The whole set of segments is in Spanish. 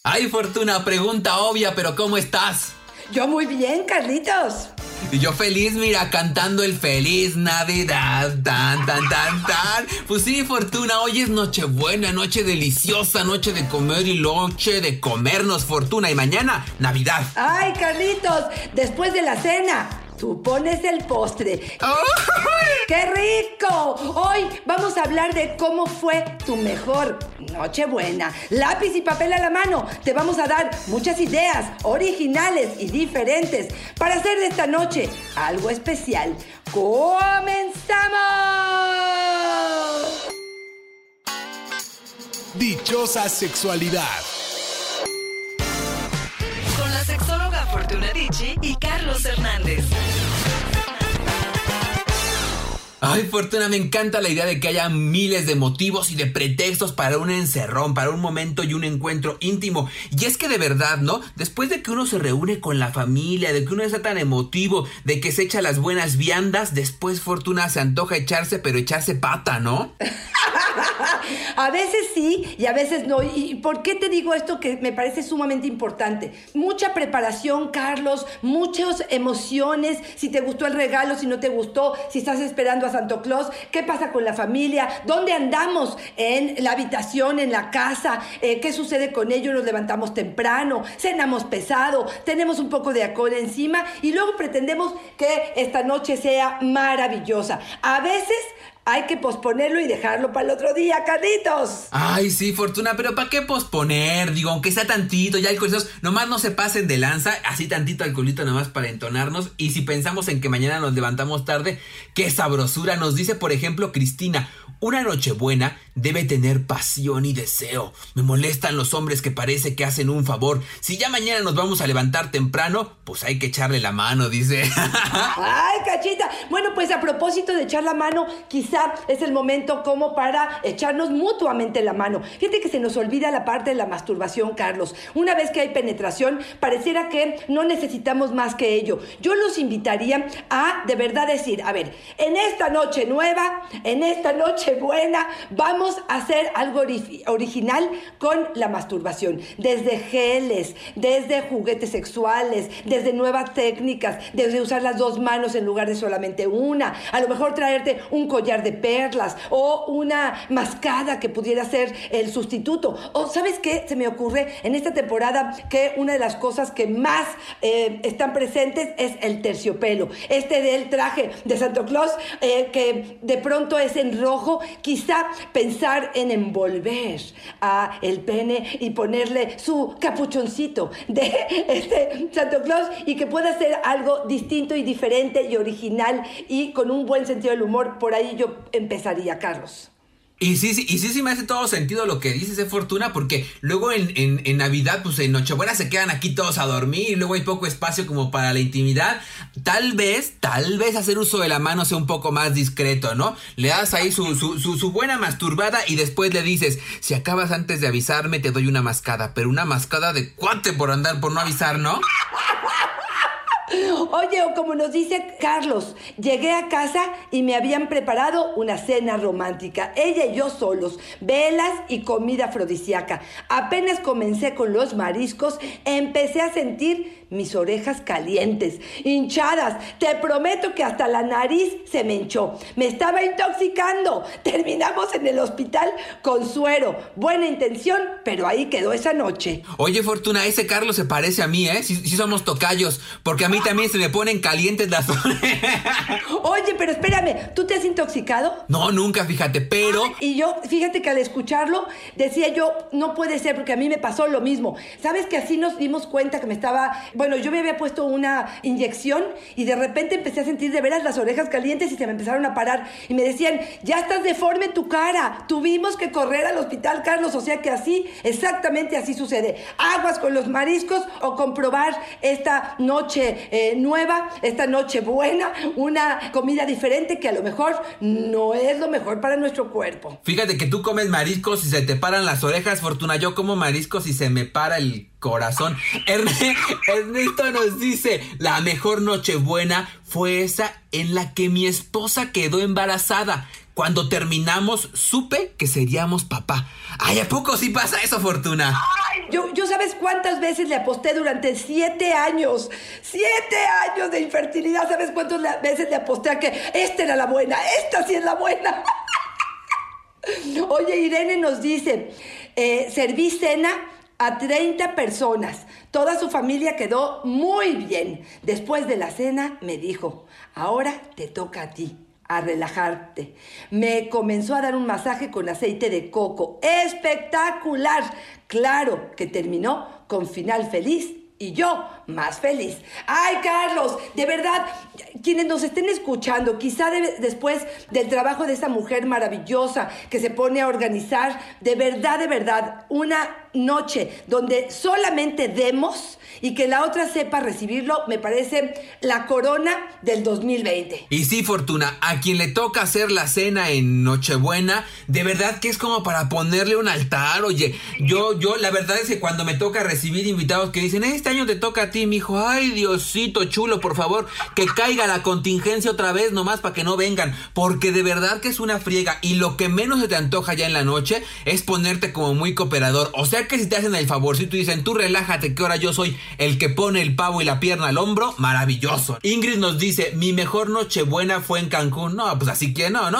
Ay, Fortuna, pregunta obvia, pero ¿cómo estás? Yo muy bien, Carlitos. Y yo feliz, mira, cantando el Feliz Navidad, tan, tan, tan, tan. Pues sí, Fortuna, hoy es Nochebuena, noche deliciosa, noche de comer y noche de comernos, Fortuna. Y mañana, Navidad. Ay, Carlitos, después de la cena, tú pones el postre. ¡Oh! ¡Qué rico! Hoy vamos a hablar de cómo fue tu mejor Nochebuena. Lápiz y papel a la mano. Te vamos a dar muchas ideas originales y diferentes para hacer de esta noche algo especial. ¡Comenzamos! Dichosa sexualidad. Con la sexóloga Fortuna Dicci y Carlos Hernández. Ay, Fortuna, me encanta la idea de que haya miles de motivos y de pretextos para un encerrón, para un momento y un encuentro íntimo. Y es que de verdad, ¿no? Después de que uno se reúne con la familia, de que uno está tan emotivo, de que se echa las buenas viandas, después, Fortuna, se antoja echarse, pero echarse pata, ¿no? A veces sí y a veces no. ¿Y por qué te digo esto que me parece sumamente importante? Mucha preparación, Carlos, muchas emociones. Si te gustó el regalo, si no te gustó, si estás esperando a Santa Claus, ¿qué pasa con la familia? ¿Dónde andamos? ¿En la habitación, en la casa? ¿Qué sucede con ellos? Nos levantamos temprano, cenamos pesado, tenemos un poco de alcohol encima y luego pretendemos que esta noche sea maravillosa. A veces hay que posponerlo y dejarlo para el otro día, Carlitos. Ay, sí, Fortuna, pero ¿para qué posponer? Digo, aunque sea tantito, ya alcoholitos, nomás no se pasen de lanza, así tantito alcoholito nomás para entonarnos. Y si pensamos en que mañana nos levantamos tarde, ¡qué sabrosura! Nos dice, por ejemplo, Cristina, una Nochebuena debe tener pasión y deseo. Me molestan los hombres que parece que hacen un favor. Si ya mañana nos vamos a levantar temprano, pues hay que echarle la mano, dice. Ay, Cachita. Bueno, pues a propósito de echar la mano, quizá es el momento como para echarnos mutuamente la mano. Fíjate que se nos olvida la parte de la masturbación, Carlos. Una vez que hay penetración, pareciera que no necesitamos más que ello. Yo los invitaría a de verdad decir, a ver, en esta noche nueva, en esta noche buena, vamos a hacer algo original con la masturbación. Desde geles, desde juguetes sexuales, desde nuevas técnicas, desde usar las dos manos en lugar de solamente una. A lo mejor traerte un collar de perlas o una mascada que pudiera ser el sustituto. O ¿sabes qué? Se me ocurre en esta temporada que una de las cosas que más están presentes es el terciopelo. Del traje de Santa Claus que de pronto es en rojo. Quizá pensar en envolver a el pene y ponerle su capuchoncito de Santa Claus y que pueda ser algo distinto y diferente y original y con un buen sentido del humor. Por ahí yo empezaría, Carlos. Y sí me hace todo sentido lo que dices, Fortuna, porque luego en Navidad, pues en Nochebuena se quedan aquí todos a dormir y luego hay poco espacio como para la intimidad. Tal vez hacer uso de la mano sea un poco más discreto, ¿no? Le das ahí su buena masturbada y después le dices, si acabas antes de avisarme te doy una mascada, pero una mascada de cuate por no avisar, ¿no? Oye, o como nos dice Carlos, llegué a casa y me habían preparado una cena romántica. Ella y yo solos, velas y comida afrodisíaca. Apenas comencé con los mariscos, empecé a sentir mis orejas calientes, hinchadas. Te prometo que hasta la nariz se me hinchó. Me estaba intoxicando. Terminamos en el hospital con suero. Buena intención, pero ahí quedó esa noche. Oye, Fortuna, ese Carlos se parece a mí, ¿eh? Sí somos tocayos, porque a mí también se me ponen calientes las orejas. Oye, pero espérame, ¿tú te has intoxicado? No, nunca, fíjate, pero... Y yo, fíjate que al escucharlo, decía yo, no puede ser, porque a mí me pasó lo mismo. ¿Sabes que así nos dimos cuenta que me estaba... Bueno, yo me había puesto una inyección y de repente empecé a sentir de veras las orejas calientes y se me empezaron a parar. Y me decían, ya estás deforme en tu cara. Tuvimos que correr al hospital, Carlos. O sea que así, exactamente así sucede. Aguas con los mariscos o comprobar esta noche nueva, esta noche buena, una comida diferente que a lo mejor no es lo mejor para nuestro cuerpo. Fíjate que tú comes mariscos y se te paran las orejas, Fortuna. Yo como mariscos y se me para el corazón. Ernesto nos dice, la mejor Nochebuena fue esa en la que mi esposa quedó embarazada. Cuando terminamos, supe que seríamos papá. Ay, ¿a poco sí pasa eso, Fortuna? Yo ¿sabes cuántas veces le aposté durante 7 años? 7 años de infertilidad. ¿Sabes cuántas veces le aposté a que esta era la buena? Esta sí es la buena. Oye, Irene nos dice, serví cena a 30 personas. Toda su familia quedó muy bien. Después de la cena me dijo, ahora te toca a ti, a relajarte. Me comenzó a dar un masaje con aceite de coco. ¡Espectacular! Claro que terminó con final feliz. Y yo, más feliz. ¡Ay, Carlos! De verdad, quienes nos estén escuchando, quizá después del trabajo de esa mujer maravillosa que se pone a organizar, de verdad, una noche donde solamente demos y que la otra sepa recibirlo, me parece la corona del 2020. Y sí, Fortuna, a quien le toca hacer la cena en Nochebuena, de verdad que es como para ponerle un altar. Oye, yo la verdad es que cuando me toca recibir invitados que dicen, este año te toca a ti, mijo, ay, Diosito chulo, por favor, que caiga la contingencia otra vez nomás para que no vengan, porque de verdad que es una friega, y lo que menos se te antoja ya en la noche es ponerte como muy cooperador. O sea que si te hacen el favorcito y dicen, tú relájate que ahora yo soy el que pone el pavo y la pierna al hombro, maravilloso. Ingrid nos dice, mi mejor Nochebuena fue en Cancún. No, pues así que no.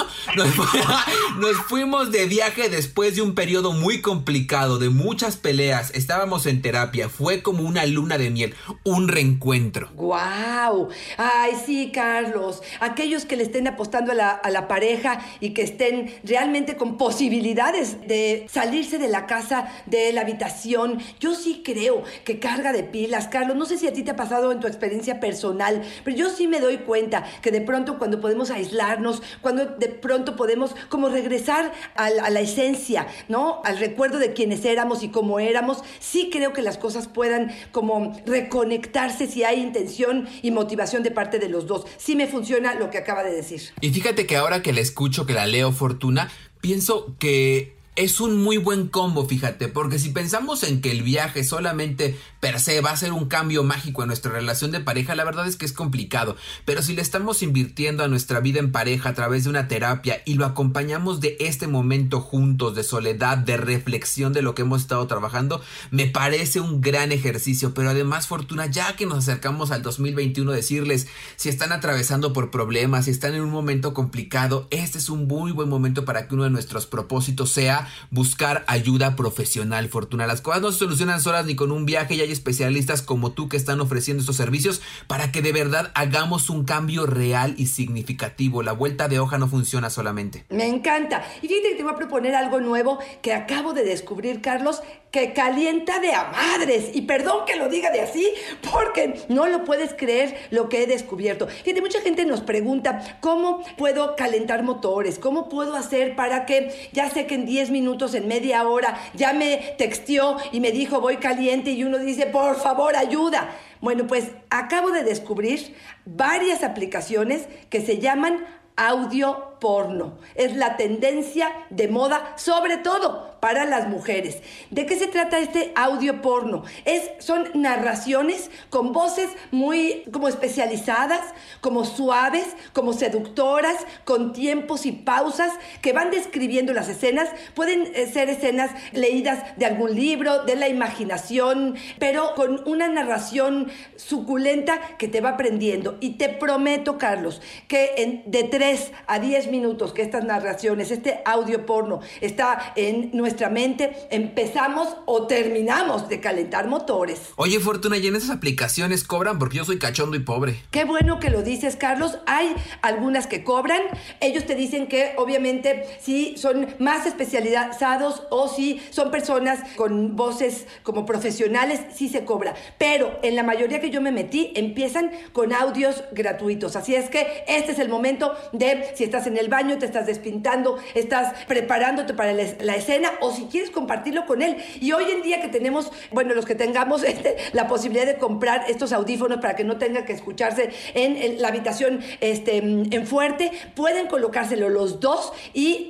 Nos fuimos de viaje después de un periodo muy complicado, de muchas peleas. Estábamos en terapia, fue como una luna de miel, un reencuentro. ¡Guau! Ay, sí, Carlos. Aquellos que le estén apostando a la pareja y que estén realmente con posibilidades de salirse de la casa, de la habitación. Yo sí creo que carga de pilas, Carlos. No sé si a ti te ha pasado en tu experiencia personal, pero yo sí me doy cuenta que de pronto cuando podemos aislarnos, cuando de pronto podemos como regresar a la esencia, ¿no? Al recuerdo de quienes éramos y cómo éramos, sí creo que las cosas puedan como reconectarse si hay intención y motivación de parte de los dos. Sí me funciona lo que acaba de decir. Y fíjate que ahora que la escucho, que la leo, Fortuna, pienso que es un muy buen combo, fíjate, porque si pensamos en que el viaje solamente per se va a ser un cambio mágico en nuestra relación de pareja, la verdad es que es complicado, pero si le estamos invirtiendo a nuestra vida en pareja a través de una terapia y lo acompañamos de este momento juntos, de soledad, de reflexión de lo que hemos estado trabajando, me parece un gran ejercicio. Pero además, Fortuna, ya que nos acercamos al 2021, decirles, si están atravesando por problemas, si están en un momento complicado, este es un muy buen momento para que uno de nuestros propósitos sea buscar ayuda profesional, Fortuna. Las cosas no se solucionan solas ni con un viaje, y hay especialistas como tú que están ofreciendo estos servicios para que de verdad hagamos un cambio real y significativo. La vuelta de hoja no funciona solamente. Me encanta. Y fíjate que te voy a proponer algo nuevo que acabo de descubrir, Carlos, que calienta de a madres. Y perdón que lo diga de así, porque no lo puedes creer lo que he descubierto. Fíjate, mucha gente nos pregunta, ¿cómo puedo calentar motores? ¿Cómo puedo hacer para que, ya sé que en 10 minutos, en media hora, ya me texteó y me dijo voy caliente, y uno dice, por favor, ayuda? Bueno, pues acabo de descubrir varias aplicaciones que se llaman audio porno. Es la tendencia de moda, sobre todo para las mujeres. ¿De qué se trata este audio porno? Son narraciones con voces muy como especializadas, como suaves, como seductoras, con tiempos y pausas que van describiendo las escenas. Pueden ser escenas leídas de algún libro, de la imaginación, pero con una narración suculenta que te va prendiendo. Y te prometo, Carlos, que de 3 a 10 minutos que estas narraciones, este audio porno está en nuestra mente, empezamos o terminamos de calentar motores. Oye, Fortuna, ¿y en esas aplicaciones cobran? Porque yo soy cachondo y pobre. Qué bueno que lo dices, Carlos. Hay algunas que cobran. Ellos te dicen que obviamente si son más especializados o si son personas con voces como profesionales, sí se cobra. Pero en la mayoría que yo me metí, empiezan con audios gratuitos. Así es que este es el momento de, si estás en el baño, te estás despintando, estás preparándote para la escena, o si quieres compartirlo con él. Y hoy en día que tenemos, bueno, los que tengamos la posibilidad de comprar estos audífonos para que no tenga que escucharse en la habitación en fuerte, pueden colocárselo los dos y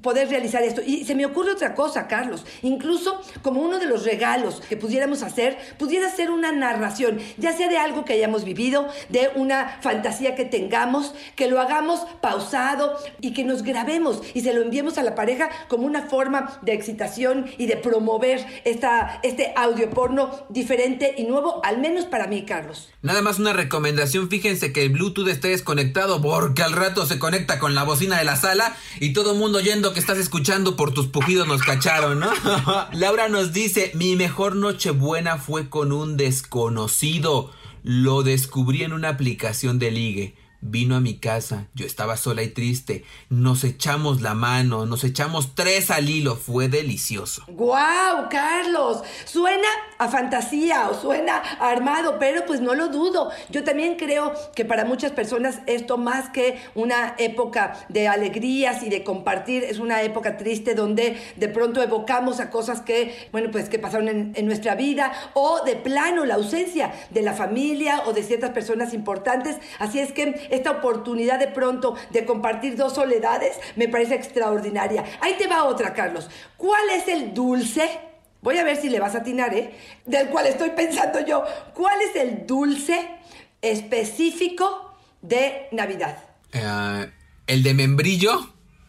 poder realizar esto. Y se me ocurre otra cosa, Carlos. Incluso como uno de los regalos que pudiéramos hacer, pudiera ser una narración, ya sea de algo que hayamos vivido, de una fantasía que tengamos, que lo hagamos pausado y que nos grabemos y se lo enviemos a la pareja como una forma de excitación y de promover este audio porno diferente y nuevo, al menos para mí, Carlos. Nada más una recomendación, fíjense que el Bluetooth esté desconectado porque al rato se conecta con la bocina de la sala y todo el mundo oyendo que estás escuchando por tus pujidos nos cacharon, ¿no? Laura nos dice, mi mejor Nochebuena fue con un desconocido. Lo descubrí en una aplicación de ligue. Vino a mi casa, yo estaba sola y triste. Nos echamos la mano, nos echamos 3 al hilo. Fue delicioso. ¡Guau, Carlos! Suena a fantasía o suena a armado, pero pues no lo dudo. Yo también creo que para muchas personas esto, más que una época de alegrías y de compartir, es una época triste donde de pronto evocamos a cosas que, bueno, pues que pasaron en nuestra vida, o de plano la ausencia de la familia o de ciertas personas importantes. Así es que esta oportunidad de pronto de compartir 2 soledades me parece extraordinaria. Ahí te va otra, Carlos. ¿Cuál es el dulce? Voy a ver si le vas a atinar, del cual estoy pensando yo. ¿Cuál es el dulce específico de Navidad? ¿El de membrillo?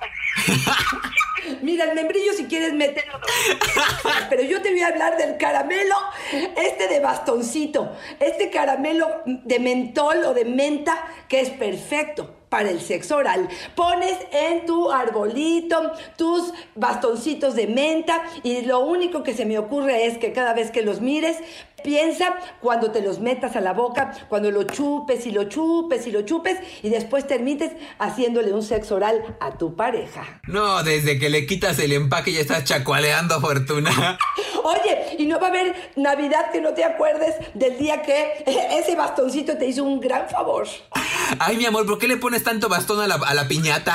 Mira, el membrillo si quieres mételo. Pero yo te voy a hablar del caramelo, de bastoncito. Este caramelo de mentol o de menta que es perfecto para el sexo oral. Pones en tu arbolito tus bastoncitos de menta y lo único que se me ocurre es que cada vez que los mires, piensa cuando te los metas a la boca, cuando lo chupes y lo chupes y lo chupes y después termines haciéndole un sexo oral a tu pareja. No, desde que le quitas el empaque ya estás chacualeando, Fortuna. Oye, y no va a haber Navidad que no te acuerdes del día que ese bastoncito te hizo un gran favor. Ay, mi amor, ¿por qué le pones tanto bastón a la piñata?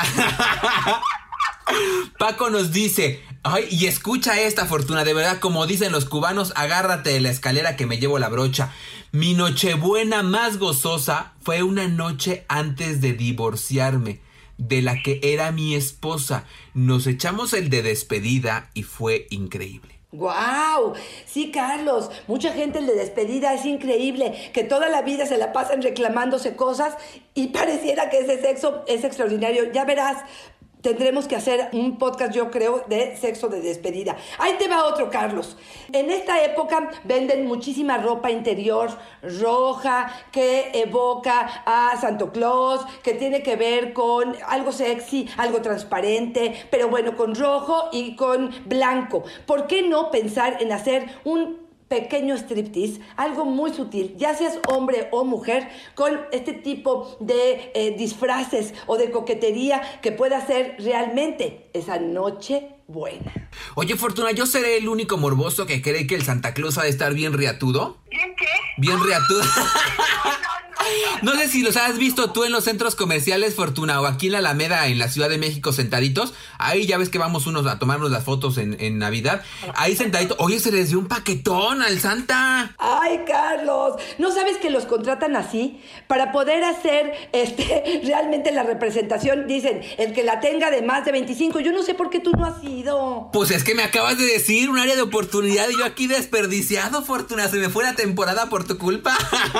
Paco nos dice, ay, y escucha esta, Fortuna, de verdad, como dicen los cubanos, agárrate de la escalera que me llevo la brocha. Mi Nochebuena más gozosa fue una noche antes de divorciarme de la que era mi esposa. Nos echamos el de despedida y fue increíble. ¡Guau! Sí, Carlos, mucha gente el de despedida es increíble, que toda la vida se la pasan reclamándose cosas y pareciera que ese sexo es extraordinario. Ya verás, tendremos que hacer un podcast, yo creo, de sexo de despedida. Ahí te va otro, Carlos. En esta época venden muchísima ropa interior roja que evoca a Santo Claus, que tiene que ver con algo sexy, algo transparente, pero bueno, con rojo y con blanco. ¿Por qué no pensar en hacer un pequeño striptease, algo muy sutil, ya seas hombre o mujer, con este tipo de disfraces o de coquetería que pueda ser realmente esa noche buena? Oye, Fortuna, ¿yo seré el único morboso que cree que el Santa Claus ha de estar bien riatudo? ¿Bien qué? Bien riatudo. No sé si los has visto tú en los centros comerciales, Fortuna, o aquí en la Alameda, en la Ciudad de México, sentaditos. Ahí ya ves que vamos unos a tomarnos las fotos en Navidad. Ahí sentaditos. Oye, se les dio un paquetón al Santa. Ay, Carlos, ¿no sabes que los contratan así? Para poder hacer realmente la representación, dicen, el que la tenga de más de 25. Yo no sé por qué tú no has ido. Pues es que me acabas de decir un área de oportunidad y yo aquí desperdiciado, Fortuna. Se me fue la temporada por tu culpa.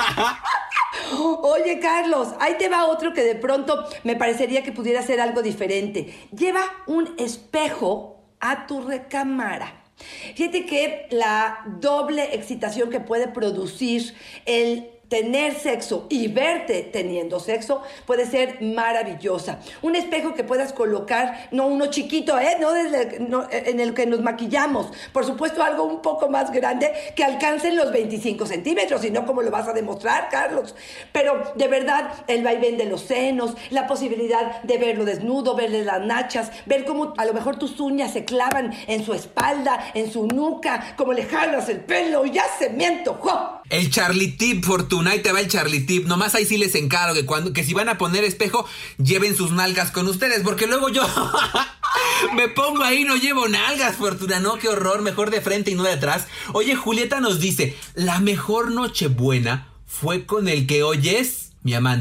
Oye, Carlos, ahí te va otro que de pronto me parecería que pudiera ser algo diferente. Lleva un espejo a tu recámara. Fíjate que la doble excitación que puede producir el tener sexo y verte teniendo sexo puede ser maravillosa. Un espejo que puedas colocar, no uno chiquito, no en el que nos maquillamos. Por supuesto, algo un poco más grande que alcancen los 25 centímetros, si no, ¿cómo lo vas a demostrar, Carlos? Pero de verdad, el vaivén de los senos, la posibilidad de verlo desnudo, verle las nachas, ver cómo a lo mejor tus uñas se clavan en su espalda, en su nuca, cómo le jalas el pelo, ya se me antojó. El Charlie Tip, Fortuna, ahí te va el Charlie Tip. Nomás ahí sí les encargo que si van a poner espejo, lleven sus nalgas con ustedes, porque luego yo me pongo ahí y no llevo nalgas, Fortuna. No, qué horror, mejor de frente y no de atrás. Oye, Julieta nos dice, la mejor Nochebuena fue con el que hoy es mi amante.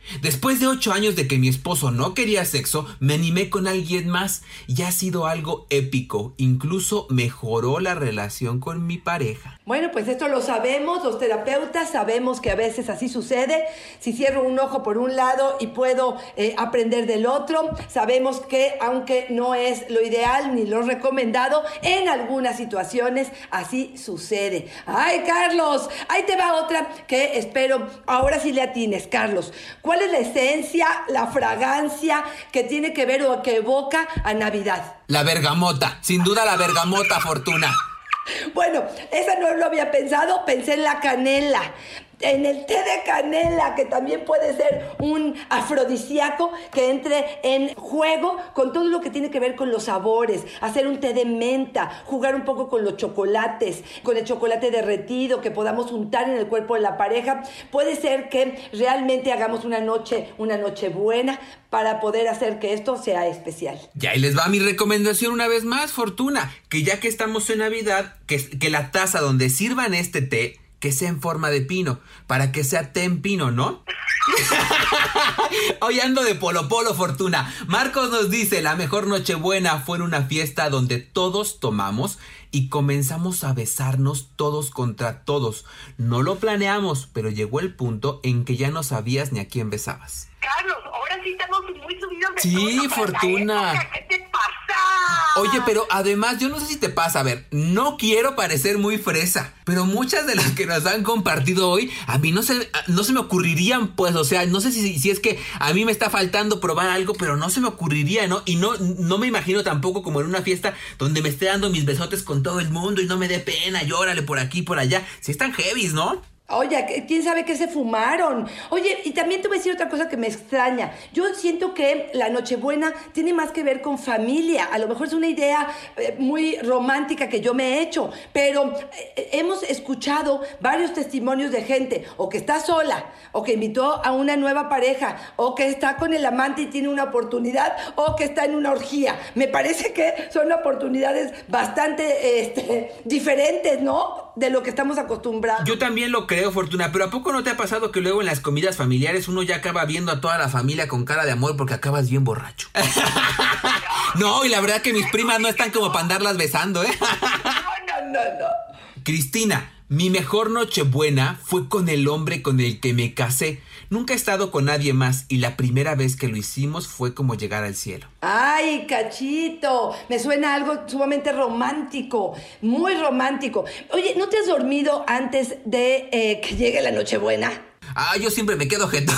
Después de 8 años de que mi esposo no quería sexo, me animé con alguien más y ha sido algo épico. Incluso mejoró la relación con mi pareja. Bueno, pues esto lo sabemos, los terapeutas sabemos que a veces así sucede. Si cierro un ojo por un lado y puedo aprender del otro, sabemos que aunque no es lo ideal ni lo recomendado, en algunas situaciones así sucede. ¡Ay, Carlos! Ahí te va otra que espero ahora sí le atines, Carlos. ¿Cuál es la esencia, la fragancia que tiene que ver o que evoca a Navidad? La bergamota, sin duda la bergamota, Fortuna. Bueno, esa no lo había pensado, pensé en la canela. En el té de canela, que también puede ser un afrodisíaco que entre en juego con todo lo que tiene que ver con los sabores. Hacer un té de menta, jugar un poco con los chocolates, con el chocolate derretido que podamos untar en el cuerpo de la pareja. Puede ser que realmente hagamos una noche buena para poder hacer que esto sea especial. Y ahí les va mi recomendación una vez más, Fortuna, que ya que estamos en Navidad, que la taza donde sirvan este té, que sea en forma de pino, para que sea té en pino, ¿no? Hoy ando de polo, Fortuna. Marcos nos dice, la mejor Nochebuena fue en una fiesta donde todos tomamos y comenzamos a besarnos todos contra todos. No lo planeamos, pero llegó el punto en que ya no sabías ni a quién besabas. Carlos, ahora sí estamos muy subidos de Sí, tono para Fortuna. la época. ¿Qué te pasa? Oye, pero además, yo no sé si te pasa, a ver, no quiero parecer muy fresa, pero muchas de las que nos han compartido hoy, a mí no se me ocurrirían, pues, o sea, no sé si es que a mí me está faltando probar algo, pero no se me ocurriría, ¿no? Y no me imagino tampoco como en una fiesta donde me esté dando mis besotes con todo el mundo y no me dé pena, llórale por aquí, por allá. Sí están heavies, ¿no? Oye, ¿quién sabe qué se fumaron? Oye, y también te voy a decir otra cosa que me extraña. Yo siento que la Nochebuena tiene más que ver con familia. A lo mejor es una idea muy romántica que yo me he hecho, pero hemos escuchado varios testimonios de gente o que está sola, o que invitó a una nueva pareja, o que está con el amante y tiene una oportunidad, o que está en una orgía. Me parece que son oportunidades bastante diferentes, ¿no? De lo que estamos acostumbrados. Yo también lo creo, Fortuna, pero ¿a poco no te ha pasado que luego en las comidas familiares uno ya acaba viendo a toda la familia con cara de amor porque acabas bien borracho? No, y la verdad que mis primas no están como para andarlas besando, ¿eh? No. Cristina, mi mejor Nochebuena fue con el hombre con el que me casé. Nunca he estado con nadie más y la primera vez que lo hicimos fue como llegar al cielo. ¡Ay, Cachito! Me suena algo sumamente romántico, muy romántico. Oye, ¿no te has dormido antes de que llegue la Nochebuena? Yo siempre me quedo jetón.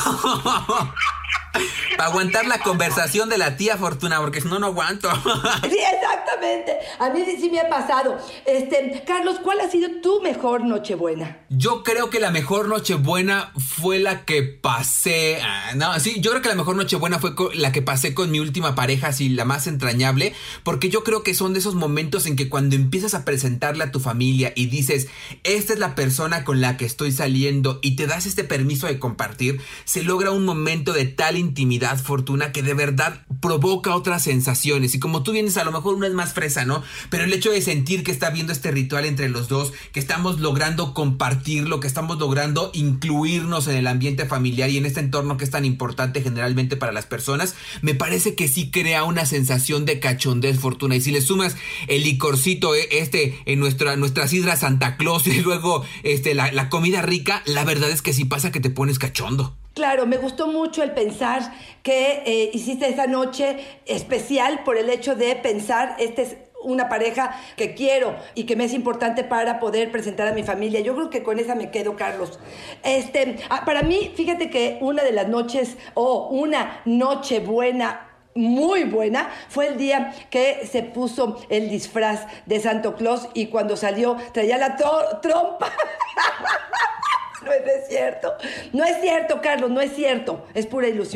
Para aguantar la conversación de la tía Fortuna, porque si no, no aguanto. Sí, exactamente. A mí sí me ha pasado. Carlos, ¿cuál ha sido tu mejor Nochebuena? Yo creo que la mejor Nochebuena fue la que pasé. Yo creo que la mejor Nochebuena fue la que pasé con mi última pareja, así la más entrañable, porque yo creo que son de esos momentos en que cuando empiezas a presentarle a tu familia y dices, esta es la persona con la que estoy saliendo y te das este permiso de compartir, se logra un momento de tal intimidad, Fortuna, que de verdad provoca otras sensaciones. Y como tú vienes, a lo mejor una es más fresa, ¿no? Pero el hecho de sentir que está habiendo este ritual entre los dos, que estamos logrando compartirlo, que estamos logrando incluirnos en el ambiente familiar y en este entorno que es tan importante generalmente para las personas, me parece que sí crea una sensación de cachondez, Fortuna. Y si le sumas el licorcito en nuestra sidra Santa Claus y luego la comida rica, la verdad es que sí pasa que te pones cachondo. Claro, me gustó mucho el pensar que hiciste esa noche especial por el hecho de pensar, esta es una pareja que quiero y que me es importante para poder presentar a mi familia. Yo creo que con esa me quedo, Carlos. Para mí, fíjate que una de las noches, una noche buena, muy buena, fue el día que se puso el disfraz de Santa Claus y cuando salió traía la trompa. No es cierto, Carlos, no es cierto. Es pura ilusión.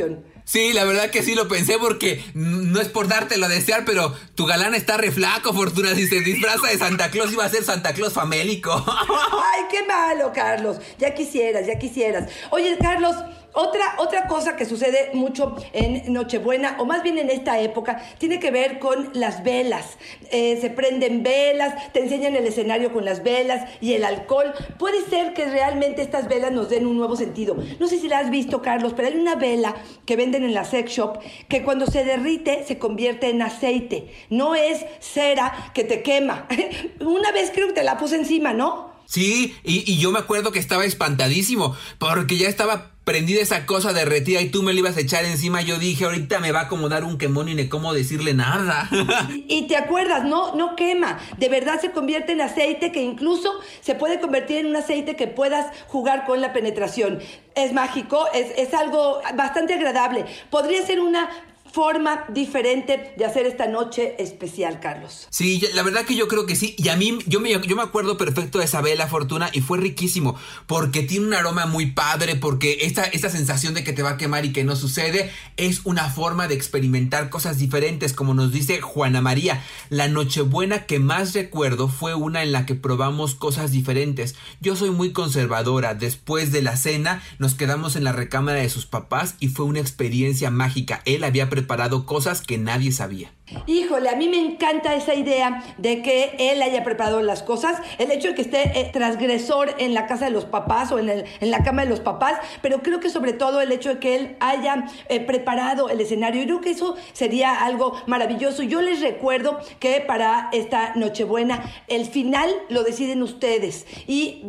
Sí, la verdad que sí lo pensé porque no es por dártelo a desear, pero tu galán está re flaco, Fortuna. Si se disfraza de Santa Claus, iba a ser Santa Claus famélico. Ay, qué malo, Carlos. Ya quisieras, ya quisieras. Oye, Carlos, otra cosa que sucede mucho en Nochebuena, o más bien en esta época, tiene que ver con las velas. Se prenden velas, te enseñan el escenario con las velas y el alcohol. Puede ser que realmente estas velas nos den un nuevo sentido. No sé si la has visto, Carlos, pero hay una vela que venden en la sex shop que cuando se derrite se convierte en aceite. No es cera que te quema. Una vez creo que te la puse encima, ¿no? Sí, y yo me acuerdo que estaba espantadísimo porque ya estaba prendida esa cosa derretida y tú me la ibas a echar encima. Yo dije, ahorita me va a acomodar un quemón y ni cómo decirle nada. Y te acuerdas, no quema. De verdad se convierte en aceite que incluso se puede convertir en un aceite que puedas jugar con la penetración. Es mágico, es algo bastante agradable. Podría ser una forma diferente de hacer esta noche especial, Carlos. Sí, la verdad que yo creo que sí. Y a mí, yo me acuerdo perfecto de esa vela, Fortuna, y fue riquísimo, porque tiene un aroma muy padre, porque esta sensación de que te va a quemar y que no sucede, es una forma de experimentar cosas diferentes, como nos dice Juana María. La Nochebuena que más recuerdo fue una en la que probamos cosas diferentes. Yo soy muy conservadora. Después de la cena, nos quedamos en la recámara de sus papás y fue una experiencia mágica. Él había preparado cosas que nadie sabía. Híjole, a mí me encanta esa idea de que él haya preparado las cosas, el hecho de que esté transgresor en la casa de los papás o en la cama de los papás, pero creo que sobre todo el hecho de que él haya preparado el escenario. Yo creo que eso sería algo maravilloso. Yo les recuerdo que para esta Nochebuena el final lo deciden ustedes y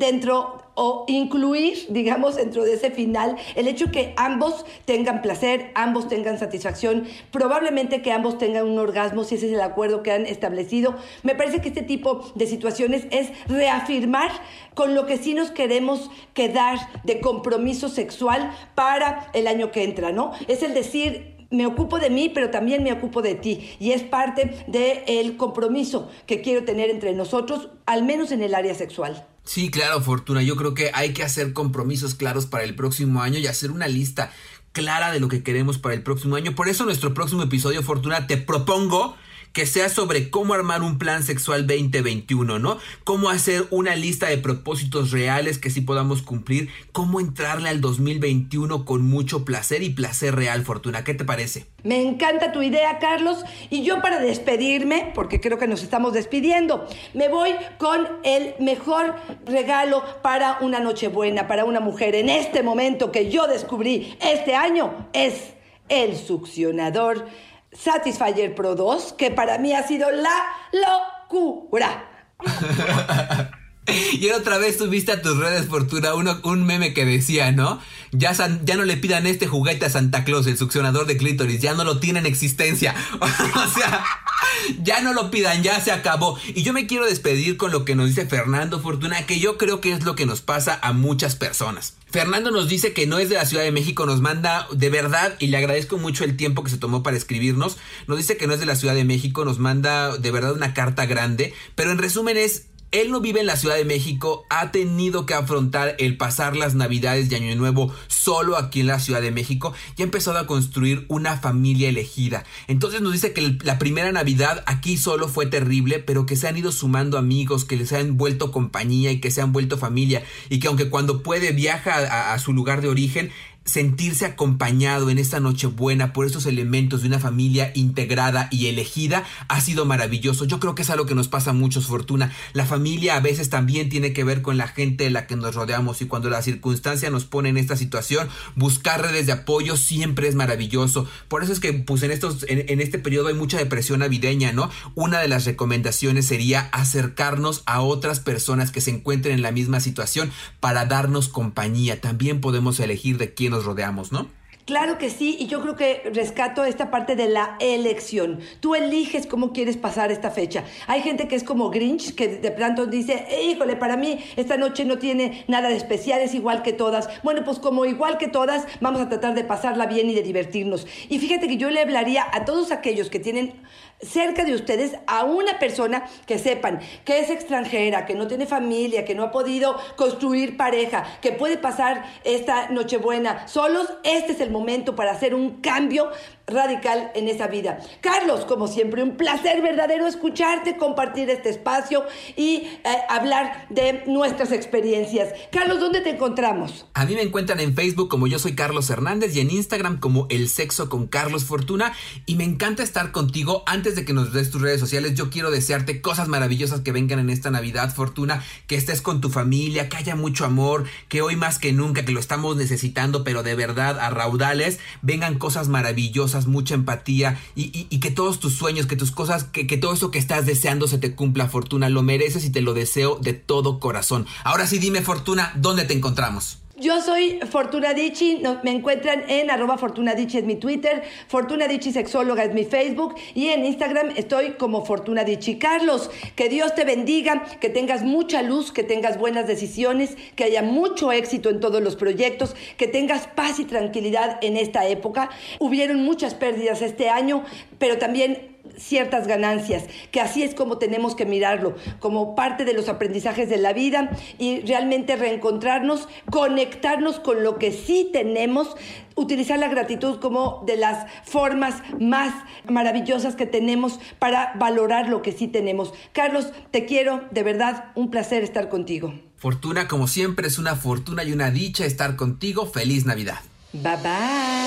o incluir, digamos, dentro de ese final, el hecho que ambos tengan placer, ambos tengan satisfacción, probablemente que ambos tengan un orgasmo, si ese es el acuerdo que han establecido. Me parece que este tipo de situaciones es reafirmar con lo que sí nos queremos quedar de compromiso sexual para el año que entra, ¿no? Es el decir, me ocupo de mí, pero también me ocupo de ti. Y es parte del compromiso que quiero tener entre nosotros, al menos en el área sexual. Sí, claro, Fortuna. Yo creo que hay que hacer compromisos claros para el próximo año y hacer una lista clara de lo que queremos para el próximo año. Por eso nuestro próximo episodio, Fortuna, te propongo que sea sobre cómo armar un plan sexual 2021, ¿no? Cómo hacer una lista de propósitos reales que sí podamos cumplir, cómo entrarle al 2021 con mucho placer y placer real, Fortuna. ¿Qué te parece? Me encanta tu idea, Carlos. Y yo, para despedirme, porque creo que nos estamos despidiendo, me voy con el mejor regalo para una Nochebuena, para una mujer en este momento que yo descubrí este año, es el succionador Satisfyer Pro 2, que para mí ha sido la locura. Y otra vez subiste a tus redes, Fortuna, un meme que decía, ¿no? Ya no le pidan este juguete a Santa Claus, el succionador de clítoris, ya no lo tiene en existencia. O sea, ya no lo pidan, ya se acabó. Y yo me quiero despedir con lo que nos dice Fernando, Fortuna, que yo creo que es lo que nos pasa a muchas personas. Fernando nos dice que no es de la Ciudad de México, nos manda de verdad, y le agradezco mucho el tiempo que se tomó para escribirnos. Nos dice que no es de la Ciudad de México, nos manda de verdad una carta grande, pero en resumen él no vive en la Ciudad de México, ha tenido que afrontar el pasar las Navidades y Año Nuevo solo aquí en la Ciudad de México y ha empezado a construir una familia elegida. Entonces nos dice que la primera Navidad aquí solo fue terrible, pero que se han ido sumando amigos, que les han vuelto compañía y que se han vuelto familia, y que aunque cuando puede viaja a su lugar de origen, sentirse acompañado en esta Nochebuena por estos elementos de una familia integrada y elegida ha sido maravilloso. Yo creo que es algo que nos pasa a muchos, Fortuna. La familia a veces también tiene que ver con la gente de la que nos rodeamos, y cuando la circunstancia nos pone en esta situación, buscar redes de apoyo siempre es maravilloso. Por eso es que pues en este periodo hay mucha depresión navideña, ¿no? Una de las recomendaciones sería acercarnos a otras personas que se encuentren en la misma situación para darnos compañía. También podemos elegir de quién nos rodeamos, ¿no? Claro que sí, y yo creo que rescato esta parte de la elección. Tú eliges cómo quieres pasar esta fecha. Hay gente que es como Grinch, que de pronto dice, híjole, para mí esta noche no tiene nada de especial, es igual que todas. Bueno, pues como igual que todas, vamos a tratar de pasarla bien y de divertirnos. Y fíjate que yo le hablaría a todos aquellos que tienen cerca de ustedes a una persona que sepan que es extranjera, que no tiene familia, que no ha podido construir pareja, que puede pasar esta Nochebuena solos, este es el momento para hacer un cambio radical en esa vida. Carlos, como siempre, un placer verdadero escucharte, compartir este espacio y hablar de nuestras experiencias. Carlos, ¿dónde te encontramos? A mí me encuentran en Facebook como Yo Soy Carlos Hernández y en Instagram como El Sexo con Carlos Fortuna, y me encanta estar contigo. Antes de que nos des tus redes sociales, yo quiero desearte cosas maravillosas que vengan en esta Navidad, Fortuna, que estés con tu familia, que haya mucho amor, que hoy más que nunca, que lo estamos necesitando, pero de verdad a raudales, vengan cosas maravillosas, mucha empatía y que todos tus sueños, que tus cosas, que todo eso que estás deseando se te cumpla, Fortuna. Lo mereces y te lo deseo de todo corazón. Ahora sí, dime, Fortuna, ¿dónde te encontramos? Yo soy Fortuna Dicci, me encuentran en @FortunaDicci es mi Twitter, Fortuna Dicci Sexóloga es mi Facebook, y en Instagram estoy como Fortuna Dicci. Carlos, que Dios te bendiga, que tengas mucha luz, que tengas buenas decisiones, que haya mucho éxito en todos los proyectos, que tengas paz y tranquilidad en esta época. Hubieron muchas pérdidas este año, pero también ciertas ganancias, que así es como tenemos que mirarlo, como parte de los aprendizajes de la vida, y realmente reencontrarnos, conectarnos con lo que sí tenemos, utilizar la gratitud como de las formas más maravillosas que tenemos para valorar lo que sí tenemos. Carlos, te quiero, de verdad, un placer estar contigo. Fortuna, como siempre, es una fortuna y una dicha estar contigo. ¡Feliz Navidad! Bye bye.